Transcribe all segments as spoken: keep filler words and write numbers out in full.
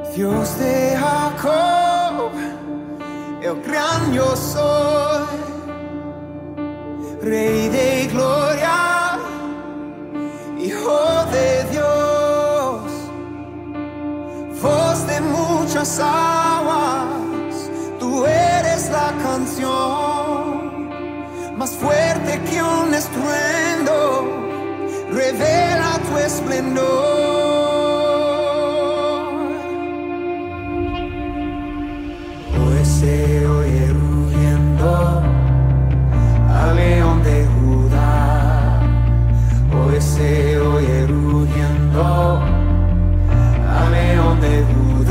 Dios de Jacob, el gran yo soy, Rey de gloria, Hijo de Dios, voz de muchas aguas, tú eres la canción, más fuerte que un estruendo, revela tu esplendor. Se oye rugiendo al león de Judá. Hoy se oye rugiendo al león de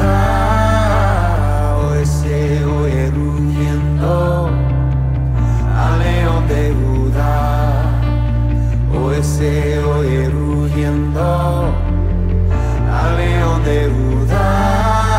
Judá. Hoy se oye rugiendo al león de Judá. Hoy se oye rugiendo al león de Judá.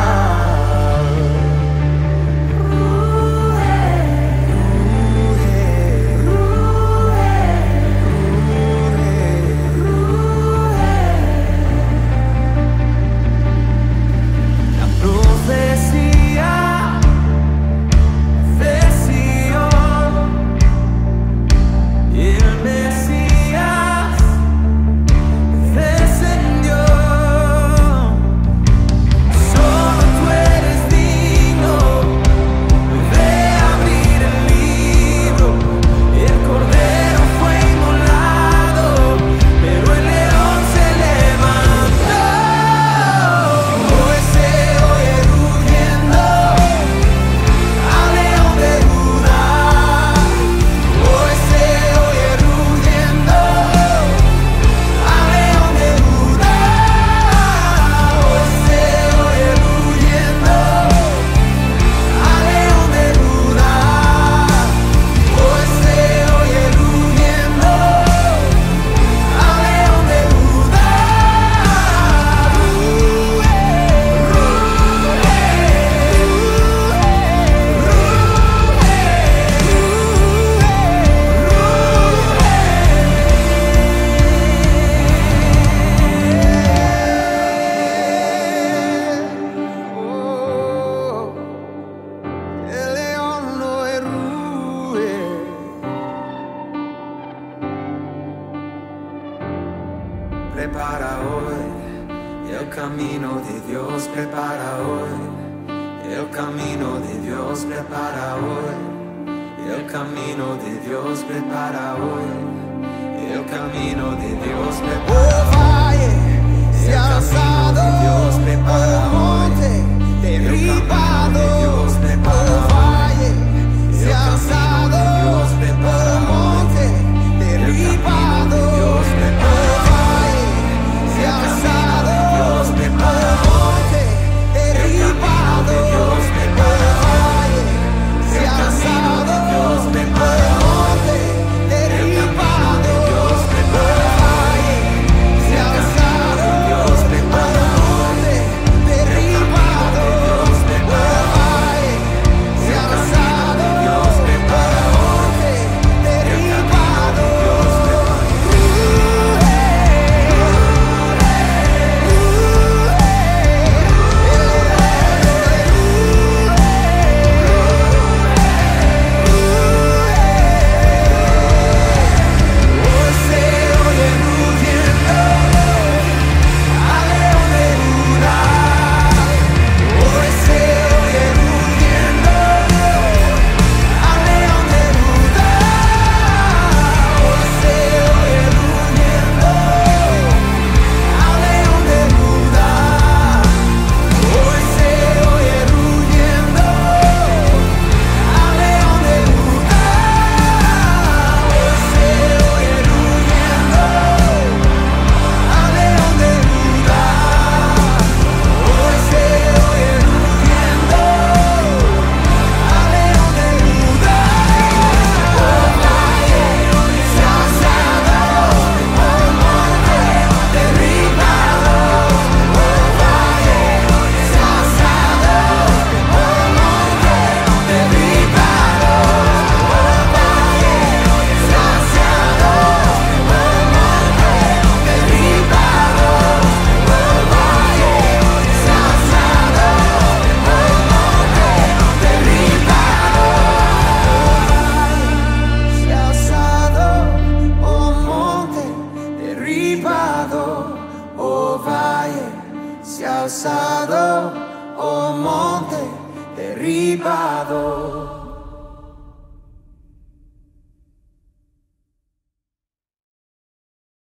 Prepara hoy el camino de Dios, prepara hoy el camino de Dios, prepara hoy el camino de Dios, prepara hoy el camino de Dios, prepara hoy el camino de Dios, prepara hoy derribado, Dios prepara hoy el camino de Dios, prepara hoy derribado, Dios prepara. Dios, prepara se ha alzado, oh monte derribado.